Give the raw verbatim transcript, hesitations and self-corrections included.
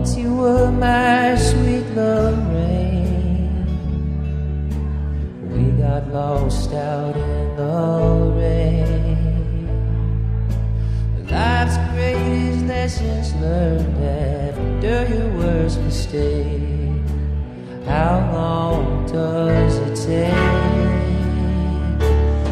Once you were my sweet Lorraine. We got lost out in the rain. Life's greatest lessons learned after your worst mistake. How long does it take?